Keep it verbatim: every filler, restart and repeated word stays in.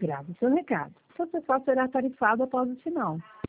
grave o seu recado. Seu pessoal será tarifado após o sinal.